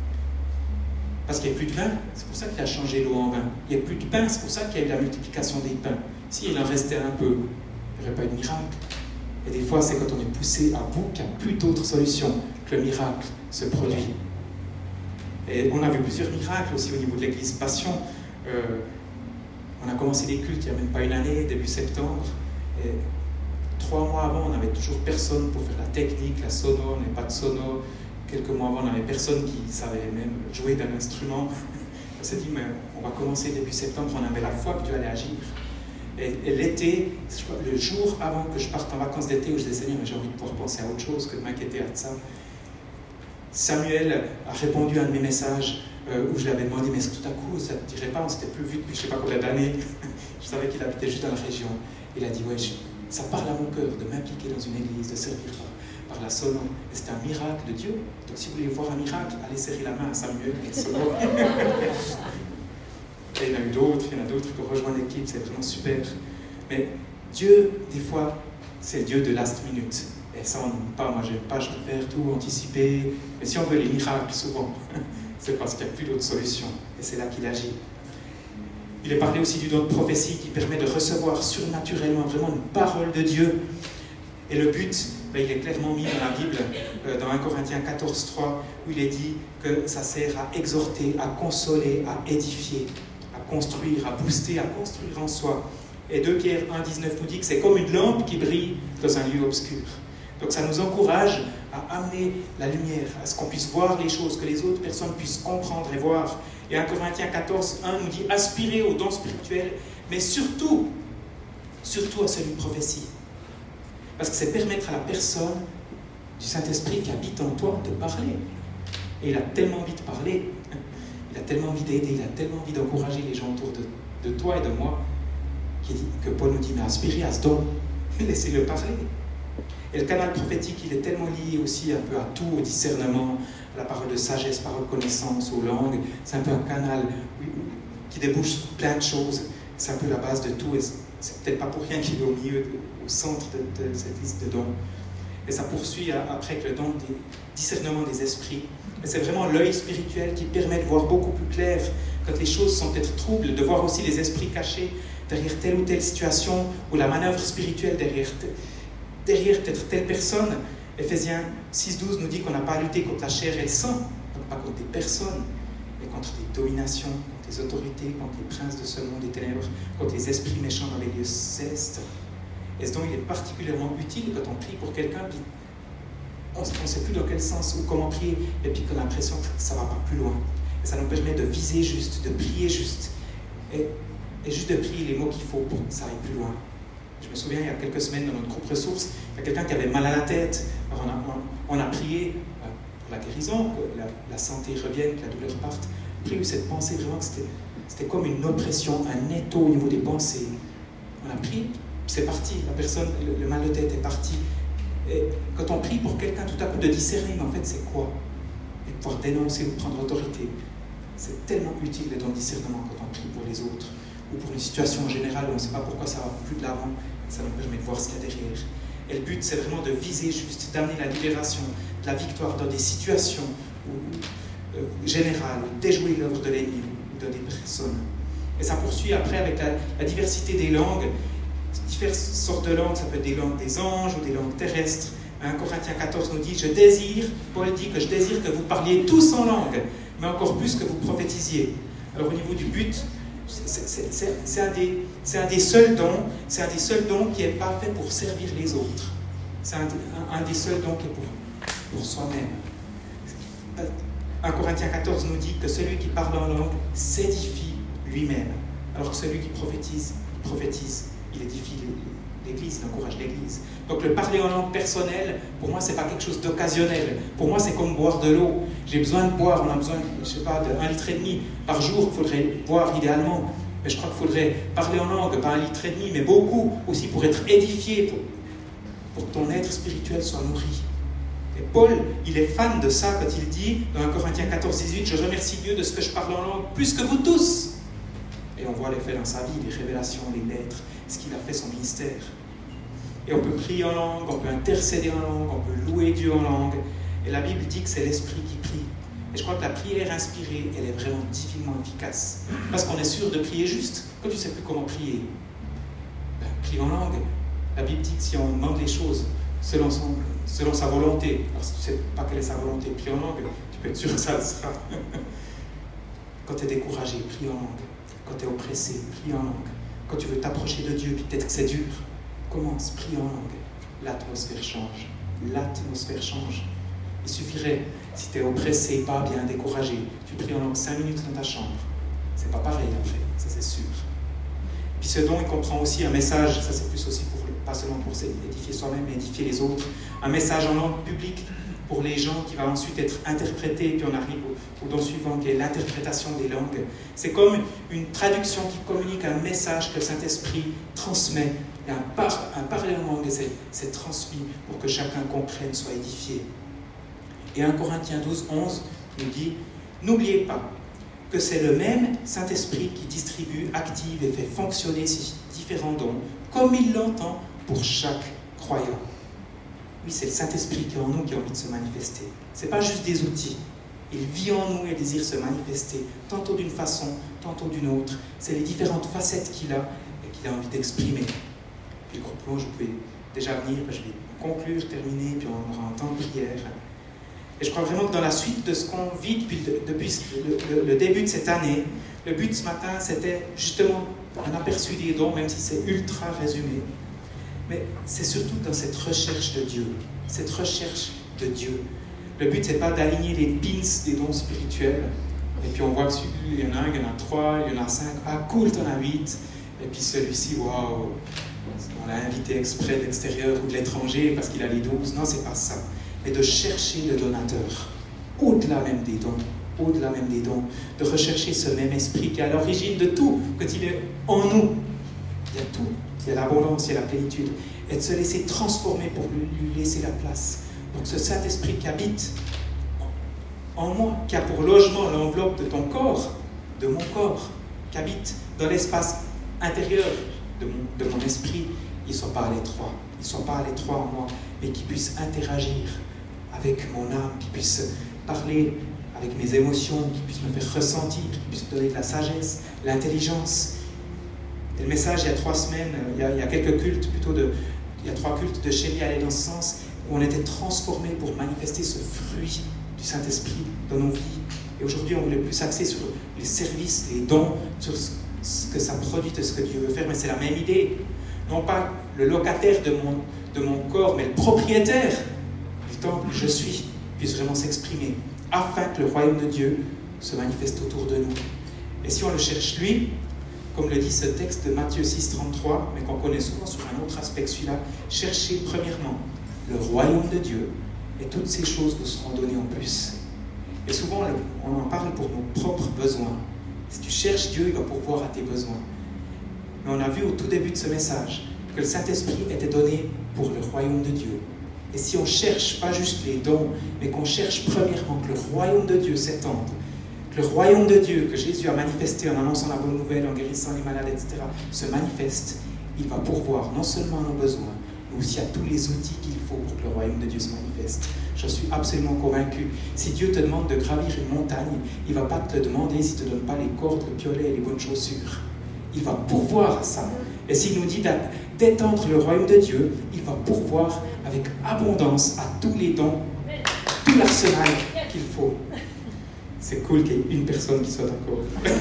parce qu'il n'y a plus de vin, c'est pour ça qu'il a changé l'eau en vin. Il n'y a plus de pain, c'est pour ça qu'il y a eu la multiplication des pains. S'il en restait un peu, il n'y aurait pas eu de miracle. Et des fois, c'est quand on est poussé à bout qu'il n'y a plus d'autre solution que le miracle se produit. Et on a vu plusieurs miracles aussi au niveau de l'église Passion. On a commencé les cultes il n'y a même pas une année, début septembre. Et 3 mois avant, on n'avait toujours personne pour faire la technique, la sono, on n'avait pas de sono. Quelques mois avant, on n'avait personne qui savait même jouer d'un instrument. On s'est dit, mais on va commencer début septembre, on avait la foi que Dieu allait agir. Et l'été, le jour avant que je parte en vacances d'été, où je disais, Seigneur, j'ai envie de pouvoir penser à autre chose que de m'inquiéter à ça. Samuel a répondu à un de mes messages où je lui avais demandé, mais est-ce que tout à coup, ça ne te dirait pas, on s'était plus vu depuis je ne sais pas combien d'années. Je savais qu'il habitait juste dans la région. Il a dit, ouais, ça parle à mon cœur de m'impliquer dans une église, de servir par la sono. Et c'est un miracle de Dieu. Donc si vous voulez voir un miracle, allez serrer la main à Samuel et la sono. Et il y en a eu d'autres, qui ont rejoint l'équipe, c'est vraiment super. Mais Dieu, des fois, c'est le Dieu de last minute. Et ça, on n'aime pas, moi j'aime pas, je préfère tout anticiper. Mais si on veut les miracles, souvent, c'est parce qu'il n'y a plus d'autre solution. Et c'est là qu'il agit. Il est parlé aussi du don de prophétie qui permet de recevoir surnaturellement vraiment une parole de Dieu. Et le but, il est clairement mis dans la Bible, dans 1 Corinthiens 14, 3, où il est dit que ça sert à exhorter, à consoler, à édifier, à construire, à booster, à construire en soi. Et 2 Pierre 1, 19 nous dit que c'est comme une lampe qui brille dans un lieu obscur. Donc ça nous encourage à amener la lumière, à ce qu'on puisse voir les choses, que les autres personnes puissent comprendre et voir. Et 1 Corinthiens 14, 1 nous dit aspirer aux dons spirituels, mais surtout à celui de prophétie. Parce que c'est permettre à la personne du Saint-Esprit qui habite en toi de parler. Et il a tellement envie de parler, il a tellement envie d'aider, il a tellement envie d'encourager les gens autour de toi et de moi, que Paul nous dit, mais aspirez à ce don, laissez-le parler. Et le canal prophétique, il est tellement lié aussi un peu à tout, au discernement, à la parole de sagesse, parole de connaissance, aux langues. C'est un peu un canal qui débouche sur plein de choses. C'est un peu la base de tout. Et c'est peut-être pas pour rien qu'il est au milieu, au centre de cette liste de dons. Et ça poursuit après avec le don du discernement des esprits. Et c'est vraiment l'œil spirituel qui permet de voir beaucoup plus clair quand les choses sont peut-être troubles, de voir aussi les esprits cachés derrière telle ou telle situation, ou la manœuvre spirituelle derrière peut-être telle personne. Éphésiens 6.12 nous dit qu'on n'a pas à lutter contre la chair et le sang, donc pas contre des personnes, mais contre des dominations, contre les autorités, contre les princes de ce monde des ténèbres, contre les esprits méchants dans les lieux célestes. Et ce dont il est particulièrement utile quand on prie pour quelqu'un, puis on ne sait plus dans quel sens ou comment prier, et puis qu'on a l'impression que ça ne va pas plus loin. Et ça nous permet de viser juste, de prier juste, et juste de prier les mots qu'il faut pour que ça aille plus loin. Je me souviens, il y a quelques semaines, dans notre groupe ressources, il y a quelqu'un qui avait mal à la tête. Alors on a prié, la guérison, que la santé revienne, que la douleur parte. Après, il y a eu cette pensée vraiment que c'était comme une oppression, un étau au niveau des pensées. On a prié, c'est parti, la personne, le mal de tête est parti. Et quand on prie pour quelqu'un, tout à coup de discerner, mais en fait c'est quoi? Et de pouvoir dénoncer ou prendre autorité. C'est tellement utile d'être en discernement quand on prie pour les autres, ou pour une situation générale où on ne sait pas pourquoi ça va plus de l'avant, ça nous permet de voir ce qu'il y a derrière. Et le but, c'est vraiment de viser juste, d'amener la libération, de la victoire dans des situations générales, où déjouer l'œuvre de l'ennemi ou de des personnes. Et ça poursuit après avec la diversité des langues, diverses sortes de langues, ça peut être des langues des anges ou des langues terrestres. 1 Corinthiens 14 nous dit, Paul dit que je désire que vous parliez tous en langue, mais encore plus que vous prophétisiez. Alors au niveau du but, c'est un des seuls dons qui n'est pas fait pour servir les autres. C'est un des seuls dons qui est pour soi-même. 1 Corinthiens 14 nous dit que celui qui parle en langue s'édifie lui-même, alors que celui qui prophétise, il édifie l'Église, il encourage l'Église. Donc le parler en langue personnelle, pour moi, ce n'est pas quelque chose d'occasionnel. Pour moi, c'est comme boire de l'eau. J'ai besoin de boire, on a besoin, je sais pas, de 1,5 litre par jour, il faudrait boire idéalement. Mais je crois qu'il faudrait parler en langue, pas 1,5 litre, mais beaucoup aussi pour être édifié, pour que ton être spirituel soit nourri. Et Paul, il est fan de ça quand il dit, dans 1 Corinthiens 14, 18, « Je remercie Dieu de ce que je parle en langue, plus que vous tous !» Et on voit l'effet dans sa vie, les révélations, les lettres, ce qu'il a fait, son ministère. Et on peut prier en langue, on peut intercéder en langue, on peut louer Dieu en langue. Et la Bible dit que c'est l'Esprit qui prie. Et je crois que la prière inspirée, elle est vraiment divinement efficace. Parce qu'on est sûr de prier juste. Quand tu ne sais plus comment prier, prie en langue. La Bible dit que si on demande les choses selon sa volonté, alors si tu ne sais pas quelle est sa volonté, prie en langue, tu peux être sûr que ça le sera. Quand tu es découragé, prie en langue. Quand tu es oppressé, prie en langue. Quand tu veux t'approcher de Dieu, puis peut-être que c'est dur, commence, prie en langue. L'atmosphère change. L'atmosphère change. Il suffirait, si tu es oppressé, pas bien, découragé, tu pries en langue 5 minutes dans ta chambre. C'est pas pareil après, ça c'est sûr. Puis ce don, il comprend aussi un message, ça c'est plus aussi pour, pas seulement pour édifier soi-même, mais édifier les autres. Un message en langue publique pour les gens qui va ensuite être interprété, puis on arrive au don suivant qui est l'interprétation des langues. C'est comme une traduction qui communique un message que le Saint-Esprit transmet. Et un parler en langue, c'est transmis pour que chacun comprenne, soit édifié. Et 1 Corinthiens 12, 11 nous dit « N'oubliez pas que c'est le même Saint-Esprit qui distribue, active et fait fonctionner ces différents dons, comme il l'entend pour chaque croyant. » Oui, c'est le Saint-Esprit qui est en nous qui a envie de se manifester. Ce n'est pas juste des outils. Il vit en nous et désire se manifester, tantôt d'une façon, tantôt d'une autre. C'est les différentes facettes qu'il a et qu'il a envie d'exprimer. Puis le groupe Plonge, vous pouvez déjà venir, je vais conclure, terminer, puis on aura un temps de prière. Et je crois vraiment que dans la suite de ce qu'on vit depuis le début de cette année, le but ce matin, c'était justement un aperçu des dons, même si c'est ultra résumé. Mais c'est surtout dans cette recherche de Dieu. Cette recherche de Dieu. Le but, c'est pas d'aligner les pins des dons spirituels. Et puis on voit qu'il y en a un, il y en a 3, il y en a 5. Ah cool, t'en as 8. Et puis celui-ci, waouh, on l'a invité exprès de l'extérieur ou de l'étranger parce qu'il a les 12. Non, c'est pas ça. Mais de chercher le donateur. Au-delà même des dons. Au-delà même des dons. De rechercher ce même esprit qui est à l'origine de tout. Quand il est en nous, il y a tout. Il y a l'abondance, il y a la plénitude. Et de se laisser transformer pour lui laisser la place. Pour que ce Saint-Esprit qui habite en moi, qui a pour logement l'enveloppe de ton corps, de mon corps, qui habite dans l'espace intérieur de mon esprit, il ne soit pas à l'étroit. Il ne soit pas à l'étroit en moi, mais qu'il puisse interagir avec mon âme, qu'il puisse parler avec mes émotions, qu'il puisse me faire ressentir, qu'il puisse me donner de la sagesse, l'intelligence. Et le message, il y a 3 semaines, il y a quelques cultes, il y a 3 cultes de Chérie allaient dans ce sens, où on était transformés pour manifester ce fruit du Saint-Esprit dans nos vies. Et aujourd'hui, on voulait plus s'axer sur les services, les dons, sur ce que ça produit, de ce que Dieu veut faire, mais c'est la même idée. Non pas le locataire de mon corps, mais le propriétaire du temple, je suis, puisse vraiment s'exprimer, afin que le royaume de Dieu se manifeste autour de nous. Et si on le cherche lui, comme le dit ce texte de Matthieu 6, 33, mais qu'on connaît souvent sur un autre aspect que celui-là, cherchez premièrement le royaume de Dieu Et toutes ces choses vous seront données en plus. Et souvent, on en parle pour nos propres besoins. Si tu cherches Dieu, il va pourvoir à tes besoins. Mais on a vu au tout début de ce message que le Saint-Esprit était donné pour le royaume de Dieu. Et si on cherche pas juste les dons, mais qu'on cherche premièrement que le royaume de Dieu s'étende, que le royaume de Dieu que Jésus a manifesté en annonçant la bonne nouvelle, en guérissant les malades, etc., se manifeste, il va pourvoir non seulement à nos besoins, mais aussi à tous les outils qu'il faut pour que le royaume de Dieu se manifeste. Je suis absolument convaincu. Si Dieu te demande de gravir une montagne, il ne va pas te le demander s'il ne te donne pas les cordes, le piolet et les bonnes chaussures. Il va pourvoir à ça. Et s'il nous dit d'étendre le royaume de Dieu, il va pourvoir avec abondance à tous les dons, tout l'arsenal qu'il faut. C'est cool qu'il y ait une personne qui soit d'accord.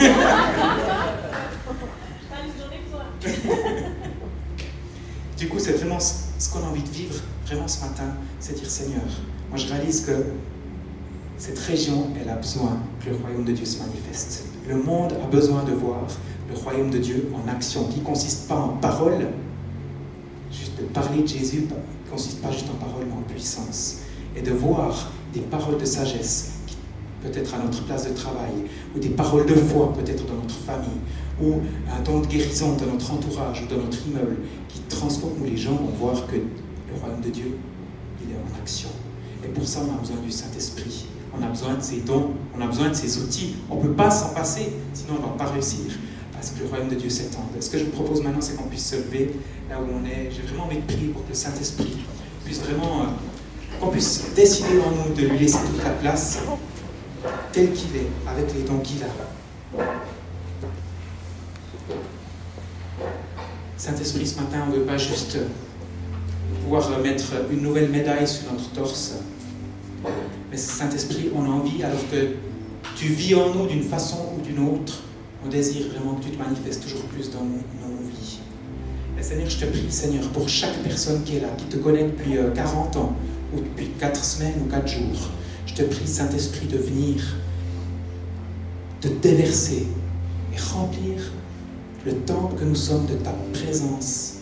Du coup, c'est vraiment ce qu'on a envie de vivre vraiment ce matin, c'est dire Seigneur, moi je réalise que cette région, elle a besoin que le royaume de Dieu se manifeste. Le monde a besoin de voir le royaume de Dieu en action, qui ne consiste pas en paroles, juste de parler de Jésus, qui ne consiste pas juste en paroles, mais en puissance. Et de voir des paroles de sagesse, peut-être à notre place de travail, ou des paroles de foi, peut-être dans notre famille, ou un don de guérison dans notre entourage ou dans notre immeuble, qui transforme où les gens vont voir que le royaume de Dieu, il est en action. Et pour ça, on a besoin du Saint-Esprit. On a besoin de ses dons, on a besoin de ses outils. On ne peut pas s'en passer, sinon on ne va pas réussir à ce que le royaume de Dieu s'étende. Ce que je vous propose maintenant, c'est qu'on puisse se lever là où on est. J'ai vraiment envie de prier pour que le Saint-Esprit puisse vraiment, qu'on puisse décider en nous de lui laisser toute la place, tel qu'il est, avec les dons qu'il a. Saint-Esprit, ce matin, on ne veut pas juste pouvoir mettre une nouvelle médaille sur notre torse. Mais Saint-Esprit, on a envie, alors que tu vis en nous d'une façon ou d'une autre, on désire vraiment que tu te manifestes toujours plus dans nos vies. Et Seigneur, je te prie, Seigneur, pour chaque personne qui est là, qui te connaît depuis 40 ans, ou depuis 4 semaines ou 4 jours, je te prie, Saint-Esprit, de venir, de déverser et remplir le temple que nous sommes de ta présence.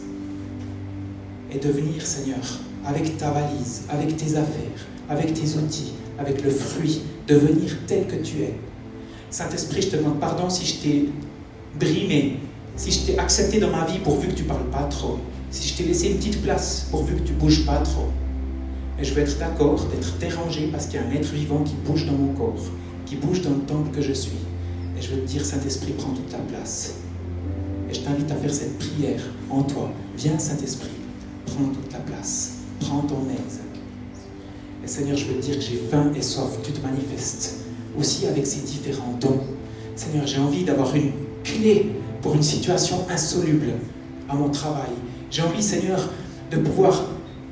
Et de venir, Seigneur, avec ta valise, avec tes affaires, avec tes outils, avec le fruit, de venir tel que tu es. Saint-Esprit, je te demande pardon si je t'ai brimé, si je t'ai accepté dans ma vie pourvu que tu ne parles pas trop, si je t'ai laissé une petite place pourvu que tu ne bouges pas trop. Mais je veux être d'accord, d'être dérangé parce qu'il y a un être vivant qui bouge dans mon corps, qui bouge dans le temple que je suis. Et je veux te dire, Saint-Esprit, prends toute la place. Et je t'invite à faire cette prière en toi. Viens, Saint-Esprit, prends toute la place, prends ton aise. Et Seigneur, je veux te dire que j'ai faim et soif, que tu te manifestes, aussi avec ces différents dons. Seigneur, j'ai envie d'avoir une clé pour une situation insoluble à mon travail. J'ai envie, Seigneur, de pouvoir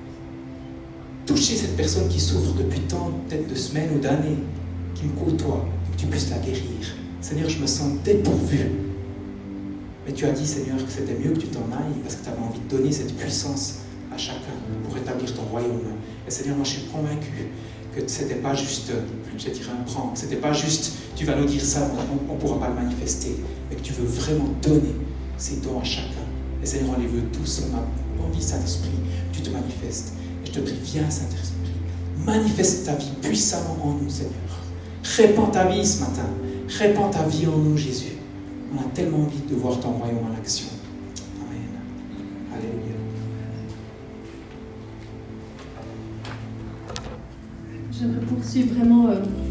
toucher cette personne qui souffre depuis tant, peut-être de semaines ou d'années, qui me côtoie, et que tu puisses la guérir. Seigneur, je me sens dépourvu. Mais tu as dit, Seigneur, que c'était mieux que tu t'en ailles parce que tu avais envie de donner cette puissance à chacun pour établir ton royaume. Et Seigneur, moi je suis convaincu que ce n'était pas juste, je dirais un prank, ce n'était pas juste, tu vas nous dire ça, on ne pourra pas le manifester, mais que tu veux vraiment donner ces dons à chacun. Et Seigneur, on les veut tous, on a envie, Saint-Esprit, que tu te manifestes. Et je te prie, viens, Saint-Esprit, manifeste ta vie puissamment en nous, Seigneur. Répands ta vie ce matin, répands ta vie en nous, Jésus. On a tellement envie de voir ton royaume en action. Amen. Alléluia. J'aimerais poursuivre vraiment